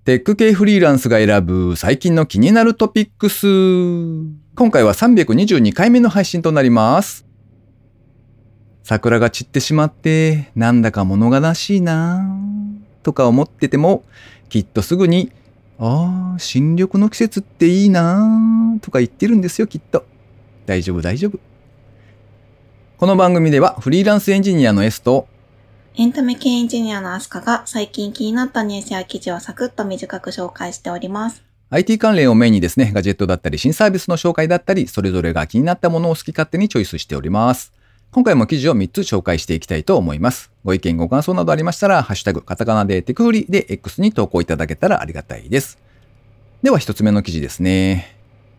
テック系フリーランスが選ぶ最近の気になるトピックス。今回は322回目の配信となります。桜が散ってしまってなんだか物悲しいなとか思ってても、きっとすぐに新緑の季節っていいなとか言ってるんですよ、きっと。大丈夫大丈夫。この番組ではフリーランスエンジニアの S とエンタメ系エンジニアのアスカが最近気になったニュースや記事をサクッと短く紹介しております。 IT 関連をメインにですね、ガジェットだったり新サービスの紹介だったり、それぞれが気になったものを好き勝手にチョイスしております。今回も記事を3つ紹介していきたいと思います。ご意見ご感想などありましたら、ハッシュタグカタカナでテクフリで X に投稿いただけたらありがたいです。では1つ目の記事ですね。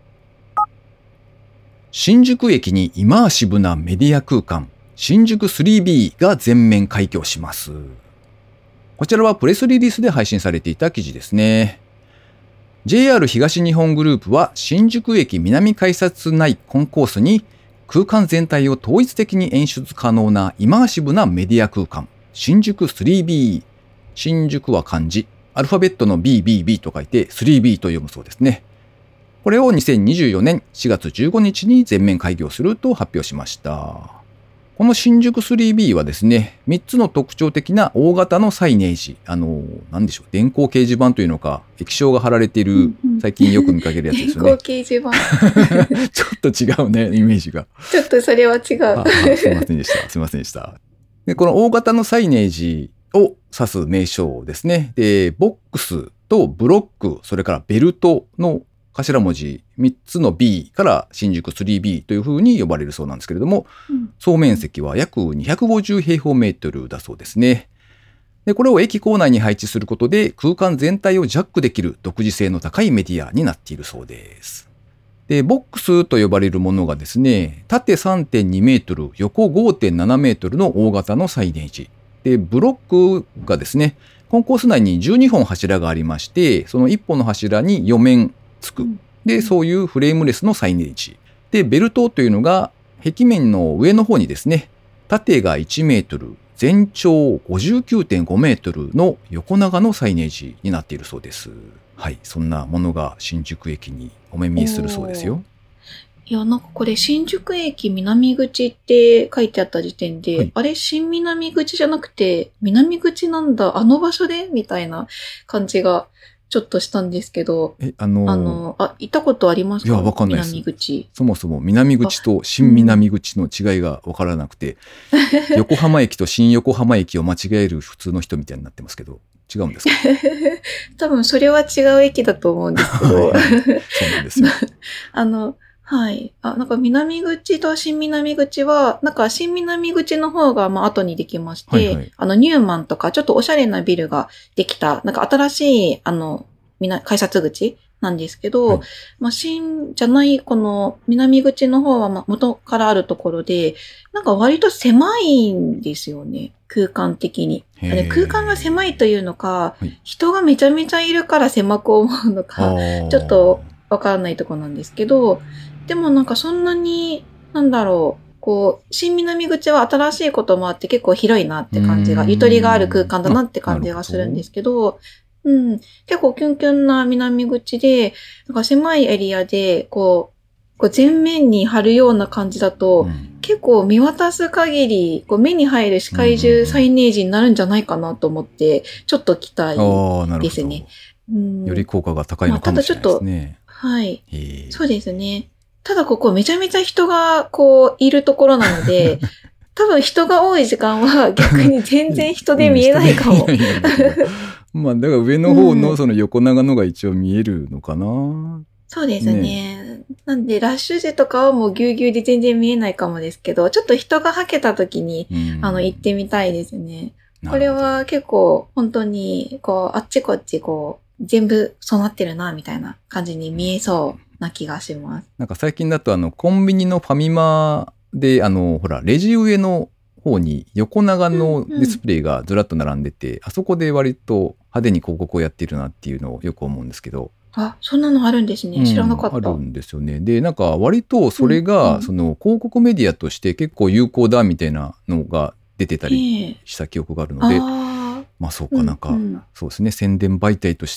新宿駅にイマーシブなメディア空間、新宿 3B が全面開業します。こちらはプレスリリースで配信されていた記事ですね。JR 東日本グループは新宿駅南改札内コンコースに空間全体を統一的に演出可能なイマーシブなメディア空間、新宿 3B。新宿は漢字、アルファベットの BBB と書いて 3B と読むそうですね。これを2024年4月15日に全面開業すると発表しました。この新宿 3B はですね、3つの特徴的な大型のサイネージ、何でしょう、電光掲示板というのか、液晶が貼られている、最近よく見かけるやつですよね。 電光掲示板。 ちょっと違うね、イメージが。 ちょっとそれは違う。 すいませんでした。すいませんでした。で、この大型のサイネージを指す名称ですね。で、ボックスとブロック、それからベルトの頭文字3つの B から新宿 3B というふうに呼ばれるそうなんですけれども、総面積は約250平方メートルだそうですね。で、これを駅構内に配置することで空間全体をジャックできる独自性の高いメディアになっているそうです。で、ボックスと呼ばれるものがですね、縦 3.2 メートル、横 5.7 メートルの大型のサイネージ。で、ブロックがですね、コンコース内に12本柱がありまして、その1本の柱に4面つく。で、そういうフレームレスのサイネージ。で、ベルトというのが壁面の上の方にですね、縦が1メートル、全長 59.5 メートルの横長のサイネージになっているそうです。はい、そんなものが新宿駅にお目見えするそうですよ。 いや、なんかこれ新宿駅南口って書いてあった時点で、はい、あれ新南口じゃなくて南口なんだ、あの場所でみたいな感じがちょっとしたんですけど、行ったことありますか？ いや、わかんないです。 南口。 そもそも南口と新南口の違いがわからなくて、横浜駅と新横浜駅を間違える普通の人みたいになってますけど、違うんですか？ 多分それは違う駅だと思うんですけど。 そうなんですよ。 はい。なんか南口と新南口は、なんか新南口の方が後にできまして、はいはい、ニューマンとかちょっとおしゃれなビルができた、なんか新しい、改札口なんですけど、はい、新じゃないこの南口の方は元からあるところで、なんか割と狭いんですよね。空間的に。空間が狭いというのか、はい、人がめちゃめちゃいるから狭く思うのか、ちょっとわからないところなんですけど、でもなんかそんなに、新南口は新しいこともあって結構広いなって感じが、ゆとりがある空間だなって感じがするんですけど、結構キュンキュンな南口で、なんか狭いエリアで、全面に貼るような感じだと、結構見渡す限り、目に入る視界中サイネージになるんじゃないかなと思って、ちょっと期待ですね。 より効果が高いのかもしれないですね。 はい。そうですね。ただここめちゃめちゃ人がいるところなので、多分人が多い時間は逆に全然人で見えないかも。 まあだから上の方のその横長のが一応見えるのかな。 そうですね。なんでラッシュ時とかはもうぎゅうぎゅうで全然見えないかもですけど、ちょっと人がはけた時に行ってみたいですね。これは結構本当にあっちこっち全部備わってるなみたいな感じに見えそうな気がします。 なんか最近だとコンビニのファミマでほらレジ上の方に横長のディスプレイがずらっと並んでて、あそこで割と派手に広告をやっているなっていうのをよく思うんですけど。 そんなのあるんですね。知らなかった。 あるんですよね。で、なんか割とそれがその広告メディアとして結構有効だみたいなのが出てたりした記憶があるので、まあそうか、なんかそうですね、宣伝媒体としては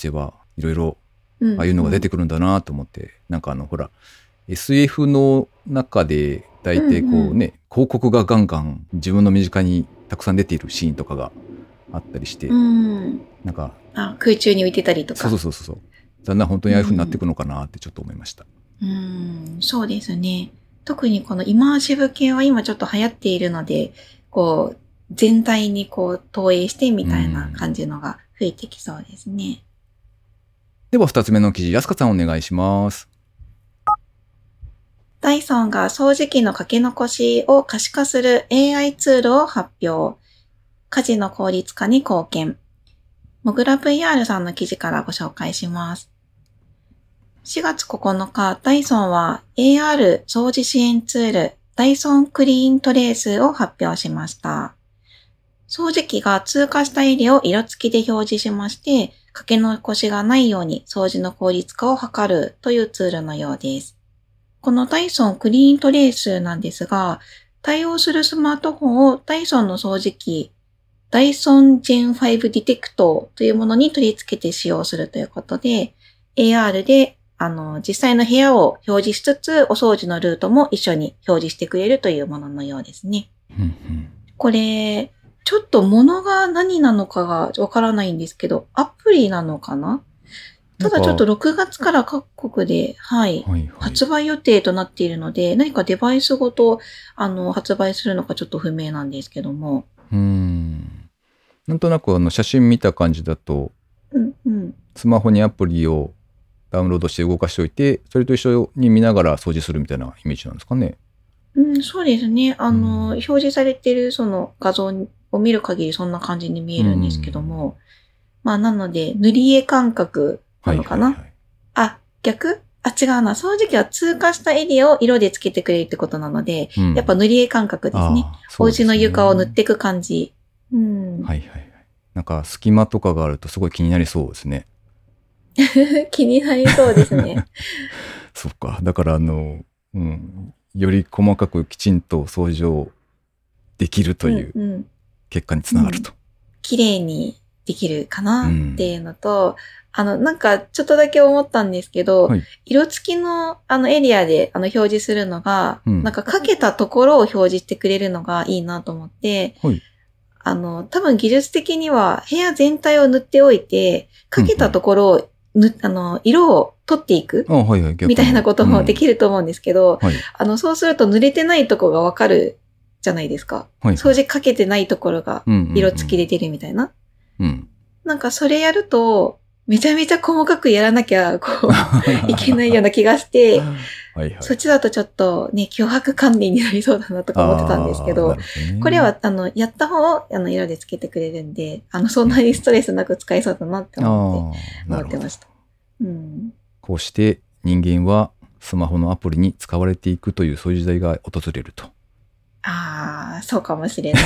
いろいろああいうのが出てくるんだなと思って、なんかほら SF の中で大体こうね、広告がガンガン自分の身近にたくさん出ているシーンとかがあったりして、なんか空中に浮いてたりとか、 そうだんだん本当にああいう風になっていくのかなってちょっと思いました。 そうですね。特にこのイマーシブ系は今ちょっと流行っているので、こう全体にこう投影してみたいな感じのが増えてきそうですね。 では2つ目の記事、安香さんお願いします。 ダイソンが掃除機のかけ残しを可視化する AI ツールを発表。家事の効率化に貢献。モグラ VR さんの記事からご紹介します。4月9日、ダイソンは AR 掃除支援ツール、ダイソンクリーントレースを発表しました。掃除機が通過したエリアを色付きで表示しまして、かけ残しがないように掃除の効率化を図るというツールのようです。このダイソンクリーントレースなんですが、対応するスマートフォンをダイソンの掃除機、ダイソン Gen 5 ディテクトというものに取り付けて使用するということで、AR で実際の部屋を表示しつつ、お掃除のルートも一緒に表示してくれるというもののようですね。これ、ちょっと物が何なのかがわからないんですけど、アプリなのかな？ただちょっと6月から各国で、発売予定となっているので、何かデバイスごと発売するのかちょっと不明なんですけども。 なんとなく写真見た感じだと、スマホにアプリをダウンロードして動かしておいて、それと一緒に見ながら掃除するみたいなイメージなんですかね。 そうですね。表示されているその画像を見る限りそんな感じに見えるんですけども、なので塗り絵感覚なのかな。逆？違うな。掃除機は通過したエリアを色でつけてくれるってことなので、やっぱ塗り絵感覚ですね。お家の床を塗っていく感じ。 なんか隙間とかがあるとすごい気になりそうですね。 気になりそうですね。 そっか。だからより細かくきちんと掃除をできるという結果につながると。 綺麗にできるかなっていうのと、なんかちょっとだけ思ったんですけど、色付きのエリアで表示するのが、なんかかけたところを表示してくれるのがいいなと思って、多分技術的には部屋全体を塗っておいて、かけたところを色を取っていくみたいなこともできると思うんですけど、そうすると濡れてないところがわかるじゃないですか。掃除かけてないところが色付きで出るみたいな。なんかそれやると、めちゃめちゃ細かくやらなきゃいけないような気がして、そっちだとちょっとね、脅迫観念になりそうだなとか思ってたんですけど、これはやった方を色でつけてくれるんで、そんなにストレスなく使えそうだなって思ってました。 こうして人間はスマホのアプリに使われていくというそういう時代が訪れると。 そうかもしれない。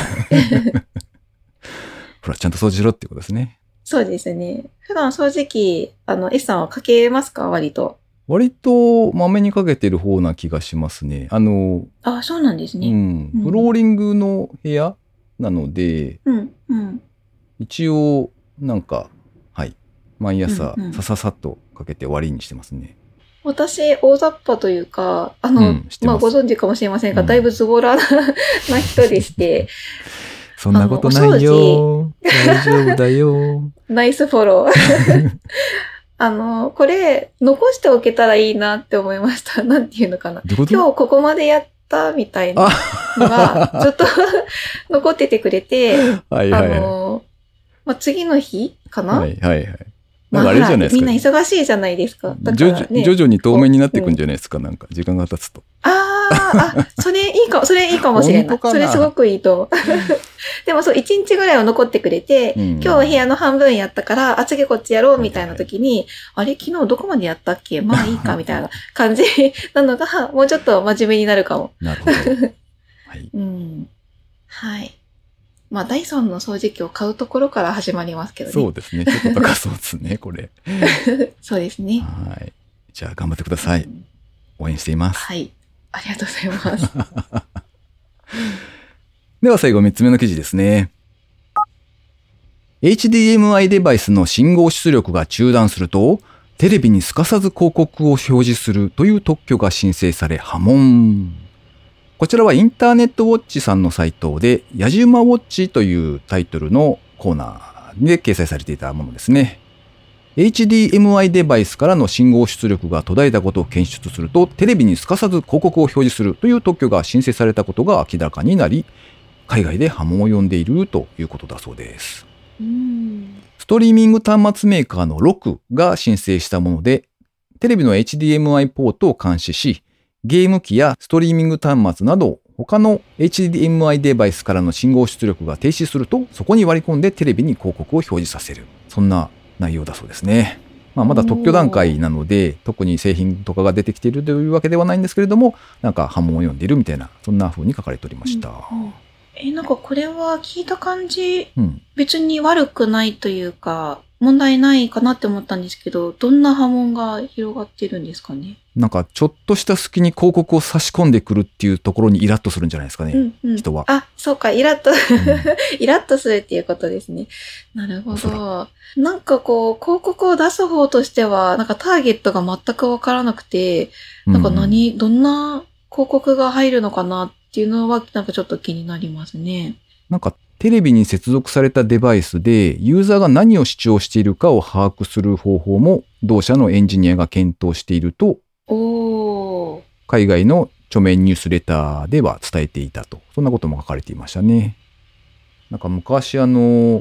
ほら、ちゃんと掃除しろっていうことですね。 そうですね。普段掃除機、S さんはかけますか？割とまめにかけてる方な気がしますね。 そうなんですね。 フローリングの部屋なので、一応、なんか、毎朝、さささっとかけて終わりにしてますね。 私、大雑把というか、ご存知かもしれませんが、だいぶズボラな人でして、 そんなことないよ。大丈夫だよ。 ナイスフォロー。これ、残しておけたらいいなって思いました。なんていうのかな。今日ここまでやったみたいなのが、ちょっと残っててくれて、次の日かな？なんかあれじゃないですか。みんな忙しいじゃないですか。だからね、 徐々に透明になっていくんじゃないですか。なんか時間が経つと。 それいいかもしれない。それすごくいいと思う。でも1日ぐらいは残ってくれて、今日は部屋の半分やったから、次こっちやろうみたいな時に、昨日どこまでやったっけ？まあいいかみたいな感じなのが、もうちょっと真面目になるかも。 なるほど。 ダイソンの掃除機を買うところから始まりますけどね。 そうですね。ちょっと高そうですね、これ。 そうですね。 じゃあ頑張ってください。応援しています。 ありがとうございます。 では最後3つ目の記事ですね。 HDMI デバイスの信号出力が中断すると、テレビにすかさず広告を表示するという特許が申請され波紋。こちらはインターネットウォッチさんのサイトで、やじ馬ウォッチというタイトルのコーナーで掲載されていたものですね。HDMI デバイスからの信号出力が途絶えたことを検出すると、テレビにすかさず広告を表示するという特許が申請されたことが明らかになり、海外で波紋を呼んでいるということだそうです。ストリーミング端末メーカーのロクが申請したもので、テレビの HDMI ポートを監視し、ゲーム機やストリーミング端末など他の HDMI デバイスからの信号出力が停止すると、そこに割り込んでテレビに広告を表示させる。そんな内容だそうですね。まだ特許段階なので、特に製品とかが出てきているというわけではないんですけれども、なんか波紋を読んでいるみたいな、そんな風に書かれておりました。 なんかこれは聞いた感じ、別に悪くないというか、問題ないかなって思ったんですけど、どんな波紋が広がってるんですかね。 なんかちょっとした隙に広告を差し込んでくるっていうところにイラッとするんじゃないですかね、人は。 あ、そうか、イラッと、イラッとするっていうことですね。なるほど。なんかこう、広告を出す方としては、なんかターゲットが全くわからなくて、なんかどんな広告が入るのかなっていうのは、なんかちょっと気になりますね。 なんかテレビに接続されたデバイスでユーザーが何を視聴しているかを把握する方法も同社のエンジニアが検討していると、海外の著名ニュースレターでは伝えていたと。そんなことも書かれていましたね。なんか昔多分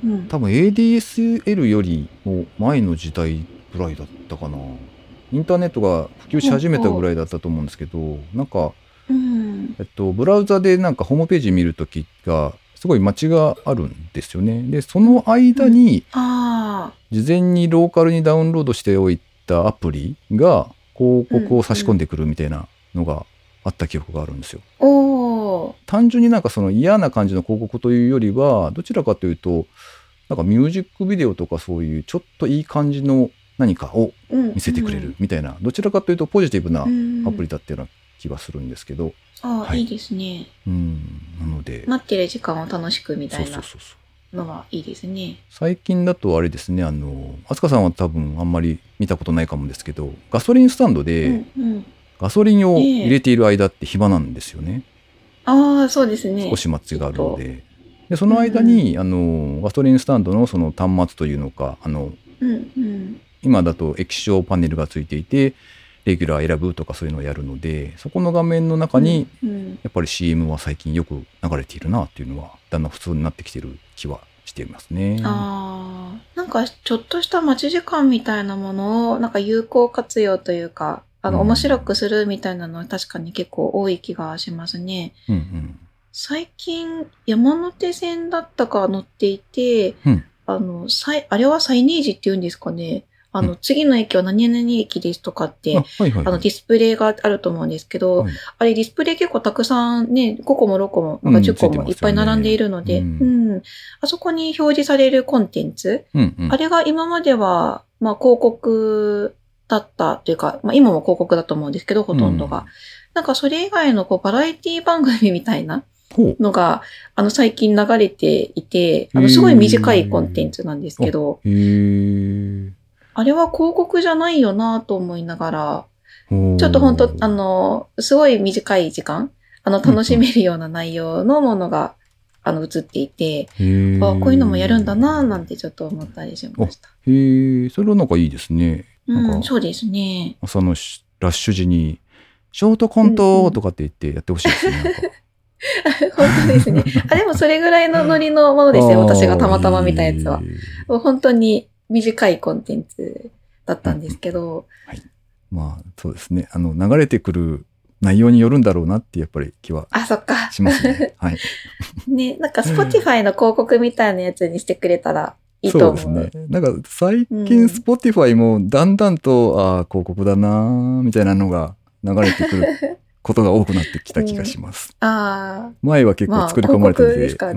ADSL よりも前の時代ぐらいだったかな。インターネットが普及し始めたぐらいだったと思うんですけど、なんか、ブラウザでなんかホームページ見るときがすごい待ちがあるんですよね。で、その間に、事前にローカルにダウンロードしておいたアプリが広告を差し込んでくるみたいなのがあった記憶があるんですよ。単純になんかその嫌な感じの広告というよりは、どちらかというと、なんかミュージックビデオとかそういうちょっといい感じの何かを見せてくれるみたいな、どちらかというとポジティブなアプリだったような気がするんですけど。 いいですね。 なので。 待ってる時間を楽しくみたいなのはいいですね。 最近だとあれですね、飛鳥さんは多分あんまり見たことないかもですけど、ガソリンスタンドでガソリンを入れている間って暇なんですよね。 そうですね。 少し待ちがあるので。で、その間に、ガソリンスタンドのその端末というのか、今だと液晶パネルがついていて、レギュラー選ぶとかそういうのをやるので、そこの画面の中に、やっぱり CM は最近よく流れているなっていうのは、だんだん普通になってきている気はしていますね。 なんかちょっとした待ち時間みたいなものを、なんか有効活用というか、面白くするみたいなのは確かに結構多い気がしますね。最近、山手線だったか乗っていて、あれはサイネージって言うんですかね。次の駅は何々駅ですとかって、ディスプレイがあると思うんですけど、あれディスプレイ結構たくさんね、5個も6個も、なんか10個もいっぱい並んでいるので、あそこに表示されるコンテンツ、あれが今までは、広告だったというか、今も広告だと思うんですけど、ほとんどが。なんかそれ以外のバラエティ番組みたいなのが、最近流れていて、すごい短いコンテンツなんですけど、あれは広告じゃないよなと思いながら、ちょっと本当すごい短い時間、楽しめるような内容のものが、映っていて、こういうのもやるんだななんてちょっと思ったりしました。 それはなんかいいですね。 そうですね。 朝のラッシュ時に、ショートコントとかって言ってやってほしいですね。 本当ですね。でもそれぐらいのノリのものですよ。私がたまたま見たやつは。本当に短いコンテンツだったんですけど。 そうですね。流れてくる内容によるんだろうなってやっぱり気はしますね。 ね、なんか Spotify の広告みたいなやつにしてくれたらいいと思う。 そうですね。なんか最近 Spotify もだんだんと、広告だなみたいなのが流れてくることが多くなってきた気がします。前は結構作り込まれてて、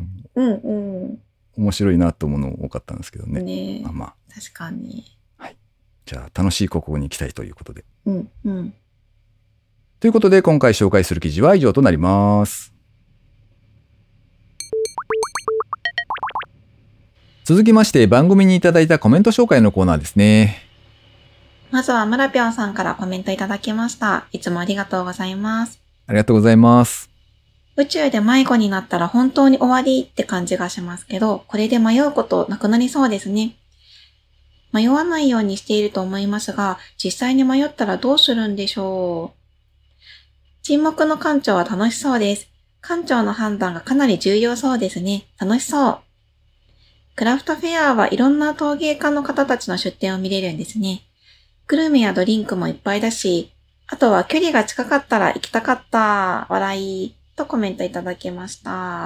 面白いなと思うの多かったんですけどね。 確かに。 じゃあ楽しい広告に行きたいということで。ということで今回紹介する記事は以上となります。 続きまして番組にいただいたコメント紹介のコーナーですね。 まずは村ぴょんさんからコメントいただきました。いつもありがとうございます。 ありがとうございます。 宇宙で迷子になったら本当に終わりって感じがしますけど、これで迷うことなくなりそうですね。迷わないようにしていると思いますが、実際に迷ったらどうするんでしょう。沈黙の館長は楽しそうです。館長の判断がかなり重要そうですね。楽しそう。クラフトフェアはいろんな陶芸家の方たちの出展を見れるんですね。グルメやドリンクもいっぱいだし、あとは距離が近かったら行きたかった、笑い、とコメントいただきました。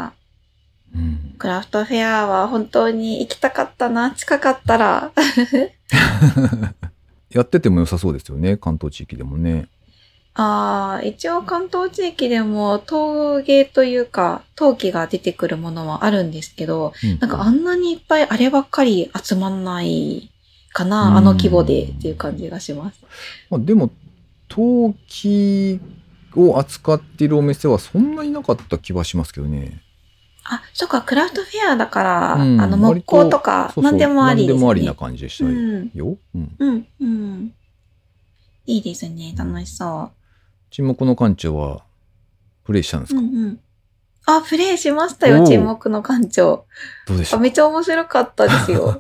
クラフトフェアは本当に行きたかったな、近かったら。 やってても良さそうですよね、関東地域でもね。 一応関東地域でも陶芸というか陶器が出てくるものはあるんですけど、なんかあんなにいっぱいあればっかり集まんないかな、あの規模でっていう感じがします。 でも陶器を扱っているお店はそんなになかった気はしますけどね。 そうか、クラフトフェアだから、木工とか何でもありですね。 何でもありな感じでしたよ。 いいですね、楽しそう。 沈黙の館長はプレイしたんですか？ プレイしましたよ、沈黙の館長。 どうでしょう？ めっちゃ面白かったですよ。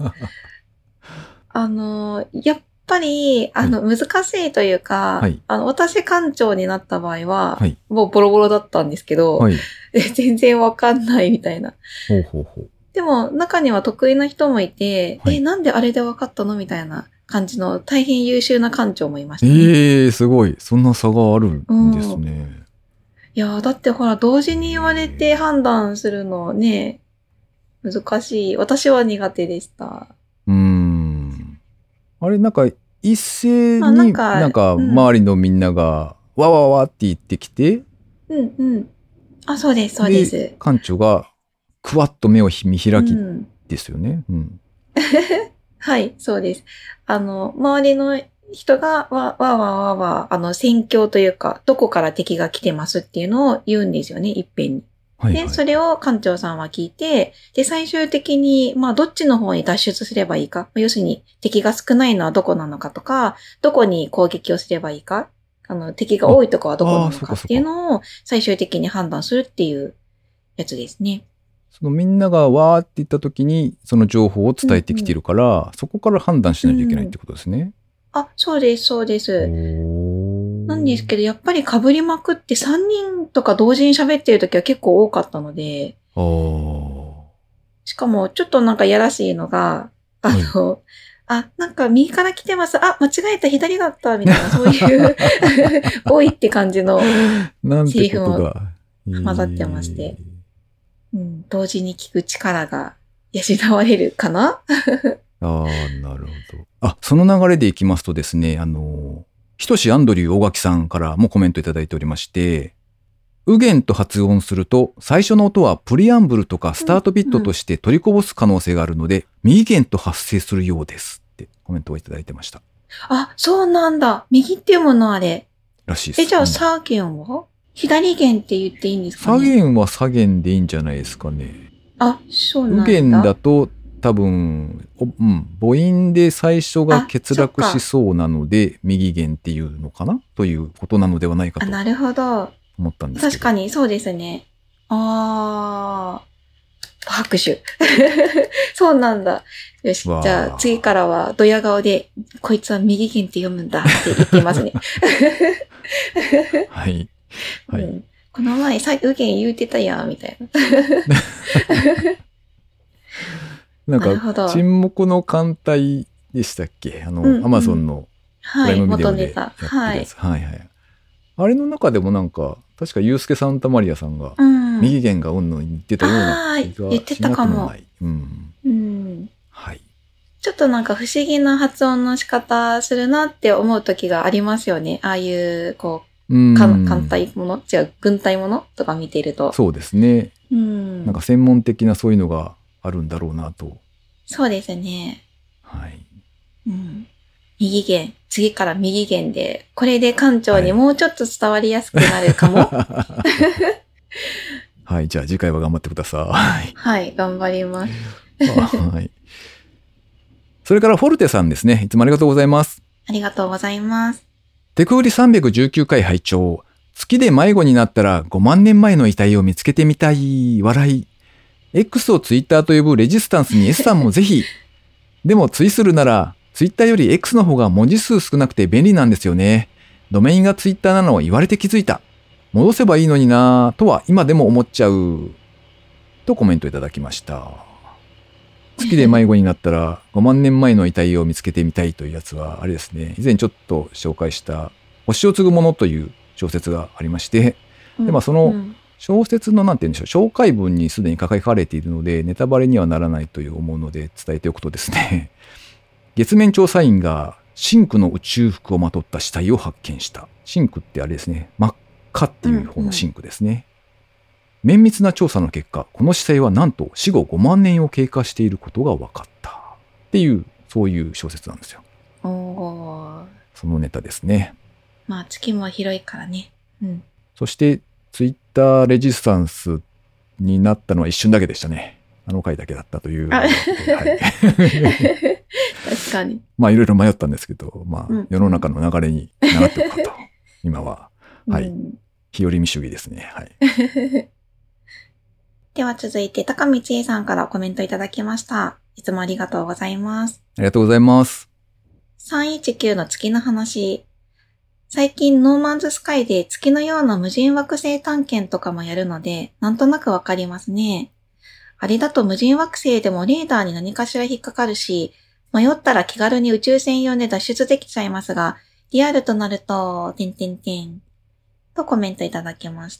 やっぱり、難しいというか、私館長になった場合は、もうボロボロだったんですけど、全然わかんないみたいな。でも、中には得意な人もいて、なんであれでわかったのみたいな感じの大変優秀な館長もいましたね。 すごい。そんな差があるんですね。 いやー、だってほら、同時に言われて判断するのね、難しい。私は苦手でした。 あれ、なんか、一斉に、なんか、周りのみんなが、わわわって言ってきて、 そうです、そうです。 館長が、くわっと目を見開きですよね。 はい、そうです。周りの人が、戦況というか、どこから敵が来てますっていうのを言うんですよね、いっぺんに。で、それを館長さんは聞いて、で、最終的に、どっちの方に脱出すればいいか、要するに敵が少ないのはどこなのかとか、どこに攻撃をすればいいか、敵が多いとこはどこなのかっていうのを最終的に判断するっていうやつですね。 そのみんながわーって言った時に、その情報を伝えてきてるから、そこから判断しないといけないってことですね。 そうです、そうです。なんですけど、やっぱり被りまくって3人とか同時に喋ってる時は結構多かったので、しかもちょっとなんかやらしいのが、なんか右から来てます。間違えた、左だった、みたいな、そういう、多いって感じのセリフも混ざってまして、同時に聞く力が養われるかななるほど。その流れでいきますとですね、ひとしアンドリュー大垣さんからもコメントいただいておりまして、右弦と発音すると、最初の音はプリアンブルとかスタートビットとして取りこぼす可能性があるので、右弦と発声するようですってコメントをいただいてました。 そうなんだ。右って読むのあれ。 らしいです。 じゃあ、左弦は左弦って言っていいんですかね？ 左弦は左弦でいいんじゃないですかね。 そうなんだ。 右弦だと、多分、母音で最初が欠落しそうなので、右弦っていうのかなということなのではないかと。 なるほど。 思ったんですけど。 確かに、そうですね。拍手。そうなんだ。よし、じゃあ次からはドヤ顔で、こいつは右弦って読むんだって言ってますね。 はい。 この前、右弦言うてたやん、みたいな。なんか、沈黙の艦隊でしたっけ？アマゾンのプライムビデオでやってるやつ。あれの中でもなんか、確かユースケ・サンタマリアさんが、右弦がうんの言ってたような気がしなくもない。 ちょっとなんか不思議な発音の仕方するなって思う時がありますよね。ああいう、艦隊もの軍隊ものとか見てると。 そうですね。なんか専門的なそういうのがあるんだろうなと。 そうですね。右弦。次から右弦で、これで館長にもうちょっと伝わりやすくなるかも。 じゃあ次回は頑張ってください。 頑張ります。 はい。それからフォルテさんですね。いつもありがとうございます。 ありがとうございます。 テク売り319回拝聴。月で迷子になったら5万年前の遺体を見つけてみたい。笑い。X をツイッターと呼ぶレジスタンスに S さんもぜひ。でもツイするなら、ツイッターより X の方が文字数少なくて便利なんですよね。ドメインがツイッターなのを言われて気づいた。戻せばいいのになぁとは今でも思っちゃう。とコメントいただきました。月で迷子になったら5万年前の遺体を見つけてみたいというやつは、あれですね。以前ちょっと紹介した星を継ぐものという小説がありまして、でその小説のなんて言うんでしょう、紹介文にすでに書かれているので、ネタバレにはならないと思うので伝えておくとですね、月面調査員が真紅の宇宙服をまとった死体を発見した。真紅ってあれですね、真っ赤っていう方の真紅ですね。綿密な調査の結果、この死体はなんと死後5万年を経過していることが分かったっていう、そういう小説なんですよ。そのネタですね。 まあ月も広いからね。 そしてツイッターレジスタンスになったのは一瞬だけでしたね。あの回だけだったという。はい、 確かに。 まあいろいろ迷ったんですけど、まあ世の中の流れに習っておくかと。今は。はい。日和見主義ですね。はい。 では続いて高見千恵さんからコメントいただきました。いつもありがとうございます。 ありがとうございます。 319の月の話。最近ノーマンズスカイで月のような無人惑星探検とかもやるので、なんとなくわかりますね。あれだと無人惑星でもレーダーに何かしら引っかかるし、迷ったら気軽に宇宙船用で脱出できちゃいますが、リアルとなると、とコメントいただきました。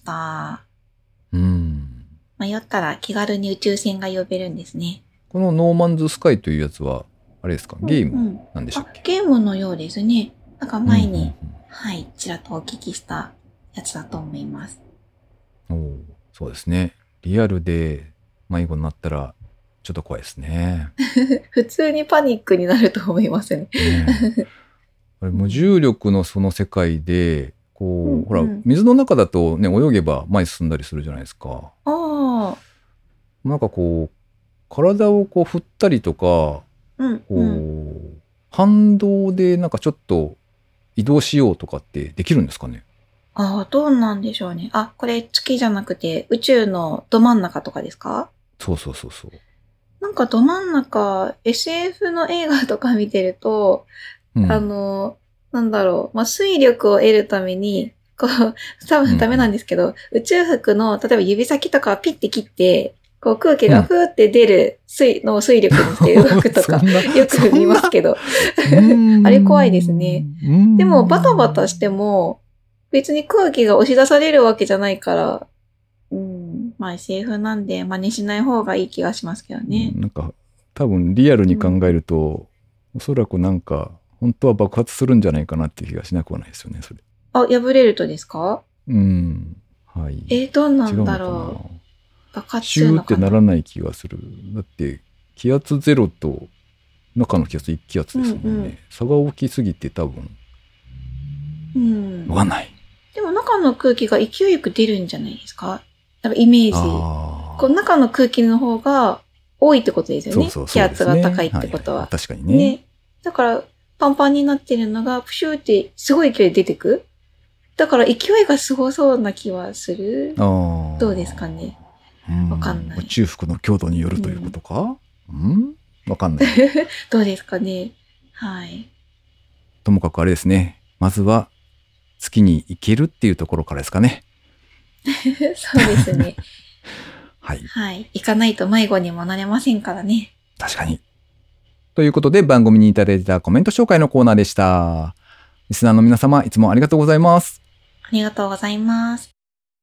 迷ったら気軽に宇宙船が呼べるんですね。 このノーマンズスカイというやつは、あれですか、ゲームなんでしたっけ？ ゲームのようですね。なんか前に、はい、ちらっとお聞きしたやつだと思います。 そうですね。リアルで迷子になったら、ちょっと怖いですね。 普通にパニックになると思いますね。 無重力のその世界で、こう、ほら、水の中だとね、泳げば前に進んだりするじゃないですか。なんかこう、体をこう振ったりとか、反動でなんかちょっと移動しようとかってできるんですかね？ どうなんでしょうね。これ月じゃなくて宇宙のど真ん中とかですか？ そう。 なんかど真ん中、SF の映画とか見てると、なんだろう、水力を得るために、こう、多分ダメなんですけど、宇宙服の、例えば指先とかピッて切って、こう空気がふーって出る水力にして動くとか、よく見ますけど。あれ怖いですね。でもバタバタしても、別に空気が押し出されるわけじゃないから、まあ SF なんで真似しない方がいい気がしますけどね。 なんか多分リアルに考えると、おそらくなんか本当は爆発するんじゃないかなっていう気がしなくはないですよね、それ。 破れるとですか？ はい。 どうなんだろう。爆発するのかな。シューってならない気がする。だって気圧ゼロと中の気圧1気圧ですもんね。差が大きすぎて多分。わかんない。 でも中の空気が勢いよく出るんじゃないですか？多分イメージ。こう中の空気の方が多いってことですよね。気圧が高いってことは。 確かにね。 だからパンパンになってるのがプシューってすごい勢いで出てく。だから勢いがすごそうな気はする。どうですかね。わかんない。 宇宙服の強度によるということか？わかんない。 どうですかね。はい。 ともかくあれですね。まずは月に行けるっていうところからですかね。 そうですね。 はい。 はい。行かないと迷子にもなれませんからね。 確かに。ということで番組にいただいたコメント紹介のコーナーでした。リスナーの皆様いつもありがとうございます。 ありがとうございます。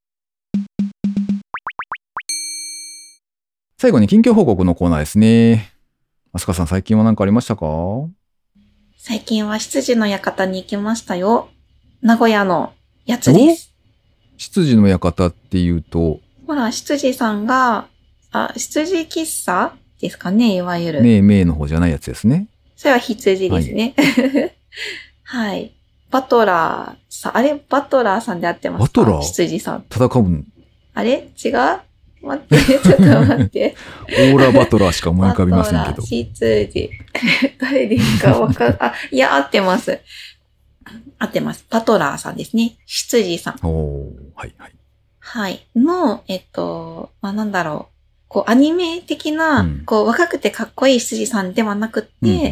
最後に近況報告のコーナーですね。あすかさん最近は何かありましたか？ 最近は執事の館に行きましたよ。名古屋のやつです。 執事の館っていうと、 ほら、執事さんが、執事喫茶ですかね、いわゆる。 名の方じゃないやつですね。 それは羊ですね。はい。はい。バトラーさんで合ってますか？ バトラー執事さん。 戦う。 あれ違う？ 待って、ちょっと待って。 オーラバトラーしか思い浮かびませんけど。 羊。誰ですかいや、合ってます。合ってます。バトラーさんですね。羊さん。 はいはい。 はい。の、なんだろう。こう、アニメ的な、こう、若くてかっこいい羊さんではなくって、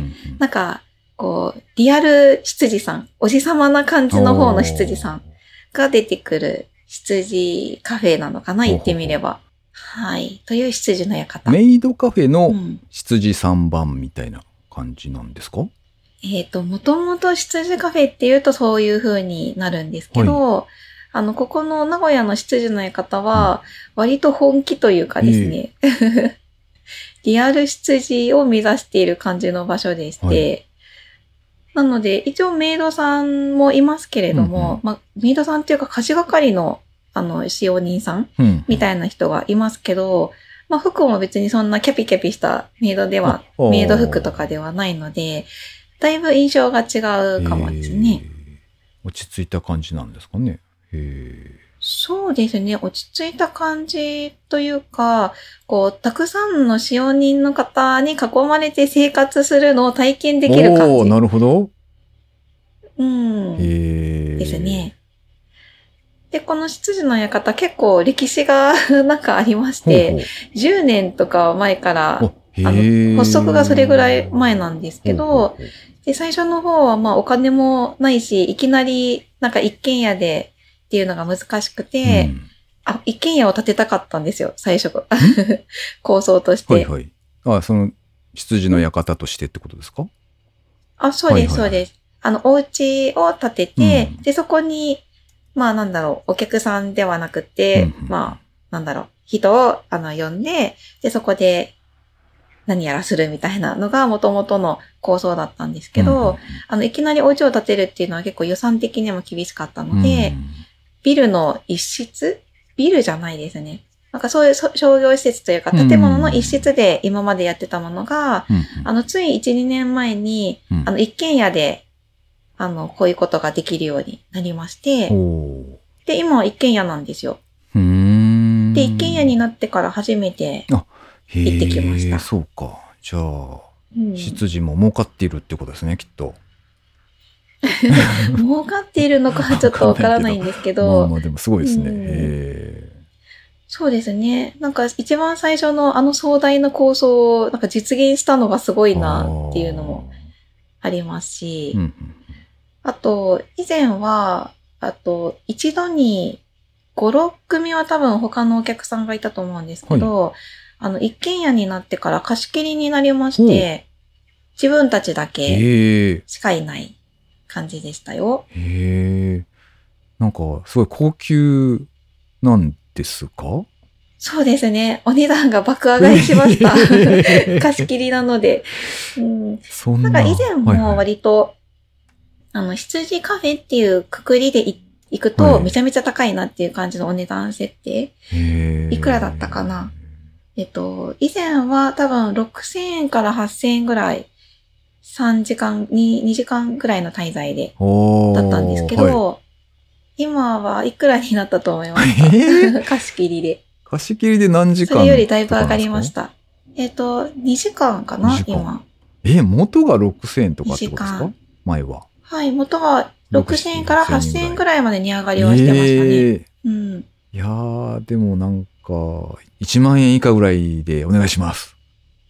なんか、こう、リアル羊さん、おじさまな感じの方の羊さんが出てくる羊カフェなのかな、言ってみれば。はい。という羊の館。 メイドカフェの羊3番みたいな感じなんですか？もともと羊カフェっていうとそういう風になるんですけど、はい、ここの名古屋の羊の館は、割と本気というかですね、リアル羊を目指している感じの場所でして、なので、一応メイドさんもいますけれども、メイドさんっていうか貸し係の使用人さんみたいな人がいますけど、服も別にそんなキャピキャピしたメイド服とかではないので、だいぶ印象が違うかもですね。 落ち着いた感じなんですかね。 そうですね。落ち着いた感じというか、こう、たくさんの使用人の方に囲まれて生活するのを体験できる感じ。 なるほど。 ですね。で、この羊の館結構歴史がなんかありまして、10年とか前から、発足がそれぐらい前なんですけど、で、最初の方はお金もないし、いきなりなんか一軒家でっていうのが難しくて、一軒家を建てたかったんですよ、最初。構想として。 その羊の館としてってことですか？ そうです、そうです。お家を建てて、で、そこに、お客さんではなくて、人を、呼んで、で、そこで、何やらするみたいなのが元々の構想だったんですけど、いきなりお家を建てるっていうのは結構予算的にも厳しかったので、ビルの一室？ビルじゃないですね。なんかそういう商業施設というか、建物の一室で今までやってたものが、つい1、2年前に、一軒家で、こういうことができるようになりまして、で、今は一軒家なんですよ。で、一軒家になってから初めて行ってきました。 そうか。じゃあ、羊も儲かっているってことですね、きっと。 儲かっているのかはちょっとわからないんですけど。 でもすごいですね。 そうですね。なんか一番最初の壮大な構想をなんか実現したのがすごいなっていうのもありますし、あと、以前は、一度に5、6組は多分他のお客さんがいたと思うんですけど、一軒家になってから貸し切りになりまして、自分たちだけしかいない感じでしたよ。 なんか、すごい高級なんですか？ そうですね。お値段が爆上がりしました。貸し切りなので。なんか以前も割と、羊カフェっていうくくりで行くとめちゃめちゃ高いなっていう感じのお値段設定。いくらだったかな？以前は多分6000円から8000円ぐらい、2時間ぐらいの滞在で、だったんですけど、今はいくらになったと思いますか？貸し切りで。 貸し切りで何時間？ それよりだいぶ上がりました。2時間かな、今。 元が6000円とかってことですか？前は。 はい、元は6000円から8000円ぐらいまで値上がりはしてましたね。 いやー、でもなんか、1万円以下ぐらいでお願いします。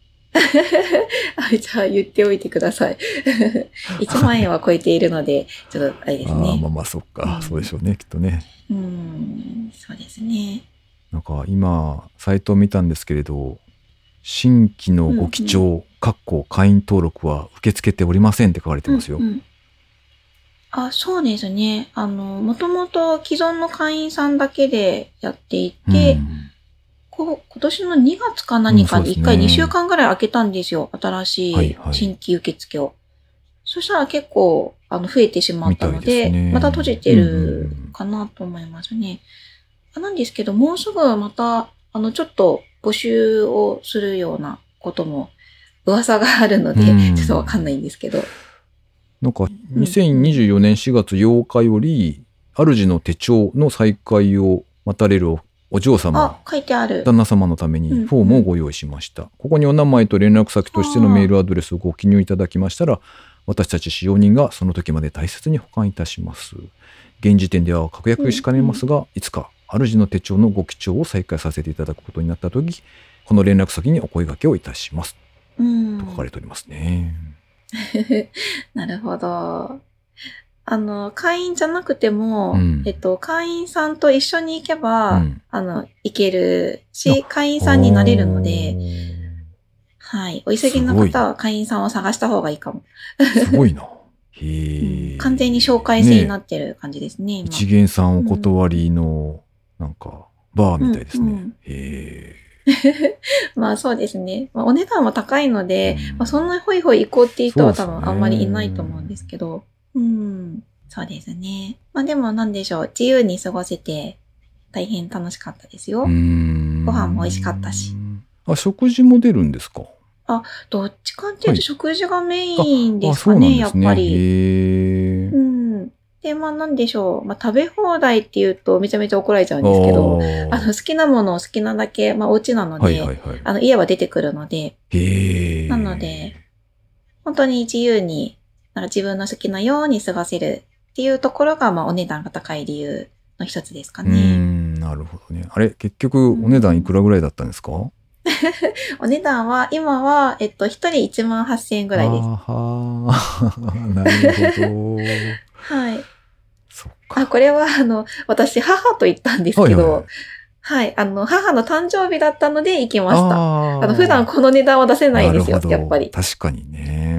じゃあ言っておいてください。1万円は超えているので、ちょっとあれですね。 そっか、そうでしょうね、きっとね。 そうですね。 なんか今、サイトを見たんですけれど、新規のご記帳、会員登録は受け付けておりませんって書かれてますよ。 そうですね。もともと既存の会員さんだけでやっていて、今年の2月か何かに1回2週間ぐらい空けたんですよ。新しい新規受付を。そしたら結構増えてしまったので、また閉じてるかなと思いますね。なんですけど、もうすぐまたちょっと募集をするようなことも噂があるので、ちょっとわかんないんですけど。 なんか2024年4月8日より、主の手帳の再開を待たれるお嬢様、 書いてある。 旦那様のためにフォームをご用意しました。ここにお名前と連絡先としてのメールアドレスをご記入いただきましたら、私たち使用人がその時まで大切に保管いたします。現時点では確約しかねますが、いつか主の手帳のご記帳を再開させていただくことになった時、この連絡先にお声掛けをいたします。と書かれておりますね。 なるほど。会員じゃなくても、会員さんと一緒に行けば、行けるし、会員さんになれるので、はい。お急ぎの方は会員さんを探した方がいいかも。 すごいな。へ完全に紹介制になってる感じですね。 一元さんお断りの、なんか、バーみたいですね。へまあそうですね。お値段は高いので、そんなホイホイ行こうっていう人は多分あんまりいないと思うんですけど。そうですね。でもなんでしょう。自由に過ごせて大変楽しかったですよ。ご飯も美味しかったし。 食事も出るんですか？ どっちかっていうと食事がメインですかね、やっぱり。で、なんでしょう。食べ放題って言うとめちゃめちゃ怒られちゃうんですけど、好きなものを好きなだけ、お家なので、家は出てくるので、なので、本当に自由に、自分の好きなように過ごせるっていうところが、お値段が高い理由の一つですかね。 なるほどね。あれ、結局お値段いくらぐらいだったんですか？ お値段は、今は、一人18,000円ぐらいです。 なるほど。 はい。 そっか。 これは、私、母と言ったんですけど、はい。母の誕生日だったので行きました。普段この値段は出せないんですよ、やっぱり。 確かにね。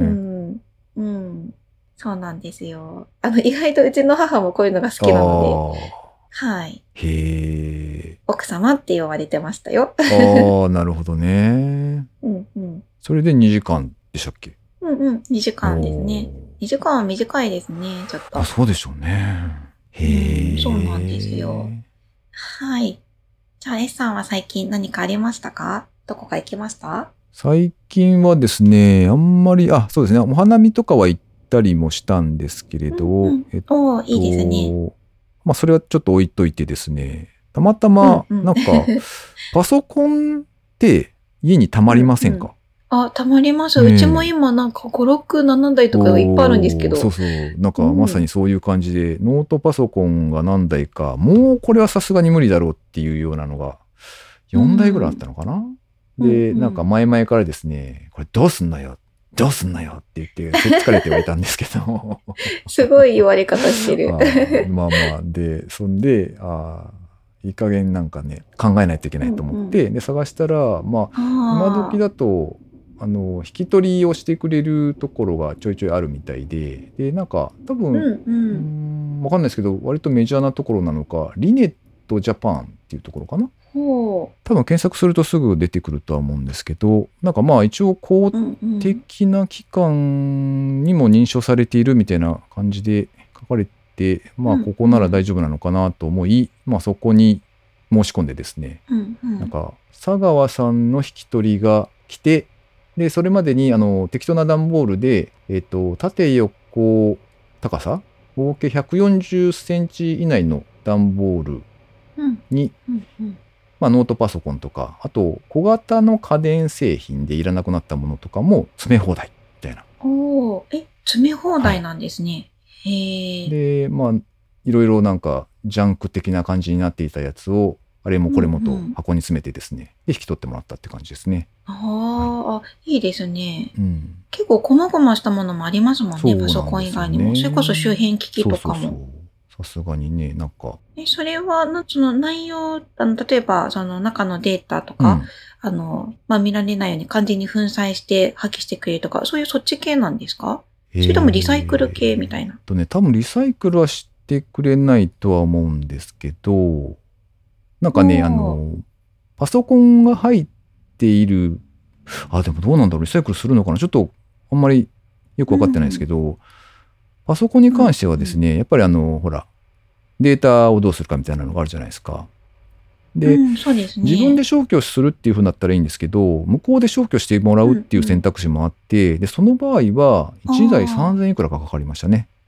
そうなんですよ。意外とうちの母もこういうのが好きなので、はい。奥様って言われてましたよ。 なるほどね。それで2時間でしたっけ ？2時間ですね。2時間は短いですね、ちょっと。 そうでしょうね。 そうなんですよ。はい。じゃあ、S さんは最近何かありましたか？どこか行きました？ 最近はですね、あんまり、そうですね、お花見とかは行ったりもしたんですけれど、 いいですね。 それはちょっと置いといてですね、たまたま、なんか、パソコンって家に溜まりませんか？ 溜まります。うちも今なんか5、6、7台とかいっぱいあるんですけど。 そう。なんかまさにそういう感じで、ノートパソコンが何台か、もうこれはさすがに無理だろうっていうようなのが、4台ぐらいあったのかな？で、なんか前々からですね、これどうすんのよって言って、せっつかれてはいたんですけど。 すごい言われ方してる。 で、そんで、いい加減なんかね、考えないといけないと思って、で、探したら、今時だと、引き取りをしてくれるところがちょいちょいあるみたいで、で、なんか、多分、わかんないですけど、割とメジャーなところなのか、リネットジャパンっていうところかな。多分検索するとすぐ出てくるとは思うんですけど、なんか一応公的な機関にも認証されているみたいな感じで書かれて、ここなら大丈夫なのかなと思い、そこに申し込んでですね、なんか佐川さんの引き取りが来て、でそれまでに適当な段ボールで、縦横高さ合計140センチ以内の段ボールに、ノートパソコンとか、あと小型の家電製品でいらなくなったものとかも詰め放題みたいな。 詰め放題なんですね。 で、いろいろなんかジャンク的な感じになっていたやつを、あれもこれもと箱に詰めてですね、で引き取ってもらったって感じですね。 いいですね。結構細々したものもありますもんね、パソコン以外にも。それこそ周辺機器とかも。 さすがにね、なんか。 それは、その内容、例えば、その中のデータとか、見られないように完全に粉砕して破棄してくれるとか、そういうそっち系なんですか？それともリサイクル系みたいな。 多分リサイクルはしてくれないとは思うんですけど、なんかね、パソコンが入っている、でもどうなんだろう、リサイクルするのかな？ちょっと、あんまりよくわかってないですけど、パソコンに関してはですね、やっぱりほら、データをどうするかみたいなのがあるじゃないですか。で、 そうですね、 自分で消去するっていう風になったらいいんですけど、向こうで消去してもらうっていう選択肢もあって、で、その場合は、1台3000いくらかかかりましたね。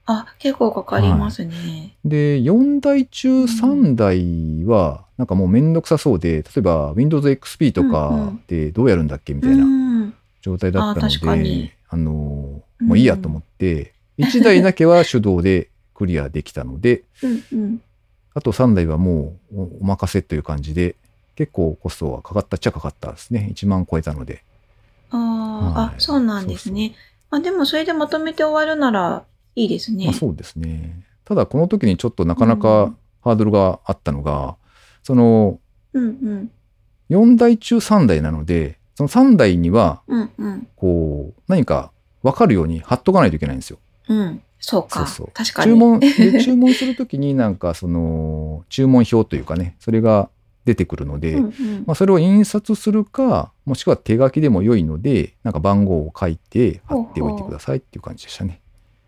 あ、結構かかりますね。 で、4台中3台は、なんかもうめんどくさそうで、例えば Windows XP とかでどうやるんだっけみたいな状態だったので、もういいやと思って、1台だけは手動でクリアできたので、あと3台はもうお任せという感じで、結構コストはかかったっちゃかかったですね。1万超えたので。 あ、そうなんですね。でもそれでまとめて終わるならいいですね。 そうですね。ただこの時にちょっとなかなかハードルがあったのが、その、4台中3台なので、その3台には、こう、何か分かるように貼っとかないといけないんですよ。 そうか。確かに。 注文するときになんかその、注文表というかね、それが出てくるので、それを印刷するか、もしくは手書きでも良いので、なんか番号を書いて貼っておいてくださいっていう感じでしたね。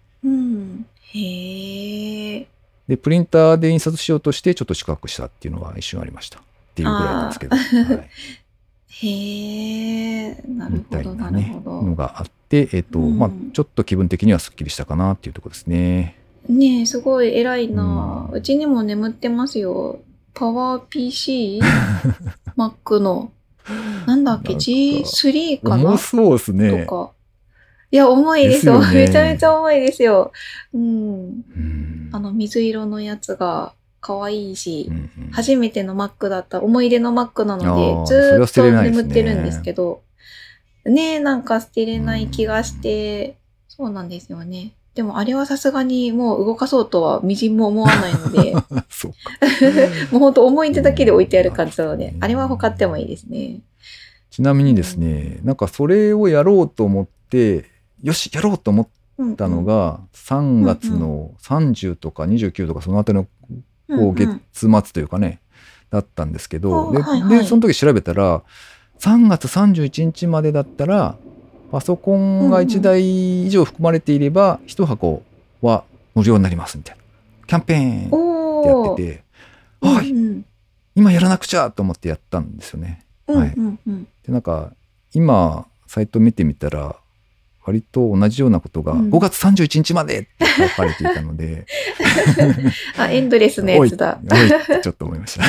へえ。 で、プリンターで印刷しようとしてちょっと四角くしたっていうのが一瞬ありました。っていうぐらいなんですけど。 へえ、なるほど、なるほど。 のがあって、ちょっと気分的にはスッキリしたかなっていうところですね。 ねえ、すごい偉いな。うちにも眠ってますよ。パワー PC?Mac の。なんだっけ ?G3 かな重そうですね。 とか。いや、重いですよ。めちゃめちゃ重いですよ。水色のやつが可愛いし、初めての Mac だった思い出の Mac なので、ずっと眠ってるんですけど、ね、なんか捨てれない気がして、そうなんですよね。でもあれはさすがにもう動かそうとはみじんも思わないので、 そうか。 もう本当思い出だけで置いてある感じなので、あれは他ってもいいですね。 ちなみにですね、なんかそれをやろうと思って、よし、やろうと思ったのが、3月の30とか29とかそのあたりのこう月末というかね、だったんですけど、で、その時調べたら、3月31日までだったら、パソコンが1台以上含まれていれば、1箱は無料になりますみたいな。キャンペーンってやってて、はい、今やらなくちゃと思ってやったんですよね。はい。で、なんか、今、サイト見てみたら、割と同じようなことが5月31日までって書かれていたので、 エンドレスのやつだ。 おいってちょっと思いました。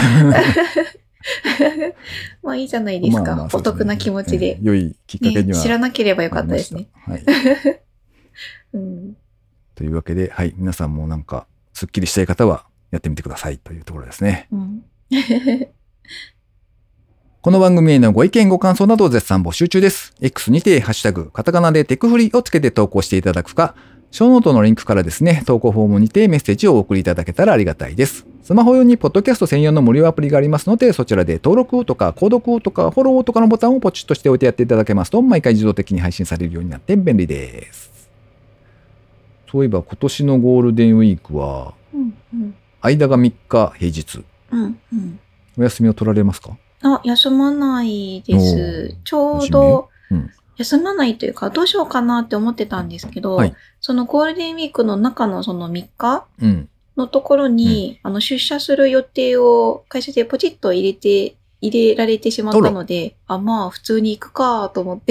まあいいじゃないですか。お得な気持ちで。 良いきっかけには、 知らなければよかったですね。 はい。というわけで、はい、皆さんもなんか、すっきりしたい方はやってみてくださいというところですね。この番組へのご意見ご感想など絶賛募集中です。X にてハッシュタグカタカナでテクフリをつけて投稿していただくか、ショーノートのリンクからですね、投稿フォームにてメッセージをお送りいただけたらありがたいです。スマホ用にポッドキャスト専用の無料アプリがありますので、そちらで登録とか購読とかフォローとかのボタンをポチッとしておいてやっていただけますと、毎回自動的に配信されるようになって便利です。そういえば今年のゴールデンウィークは、間が3日平日、お休みを取られますか？ 休まないです。ちょうど、休まないというか、どうしようかなって思ってたんですけど、そのゴールデンウィークの中のその3日のところに、出社する予定を会社でポチッと入れられてしまったので、まあ普通に行くかと思って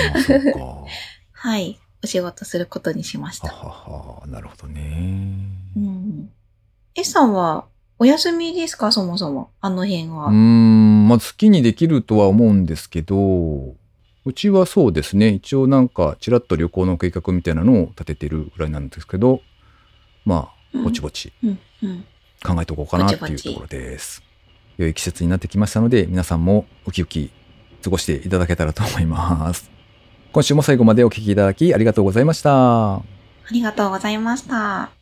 はい、お仕事することにしました。 なるほどね。 S さんはお休みですか、そもそも、あの辺は。 好きにできるとは思うんですけど、うちはそうですね、一応なんかちらっと旅行の計画みたいなのを立ててるぐらいなんですけど、まあぼちぼち考えておこうかなっていうところです。良い季節になってきましたので、皆さんもウキウキ過ごしていただけたらと思います。今週も最後までお聞きいただきありがとうございました。 ありがとうございました。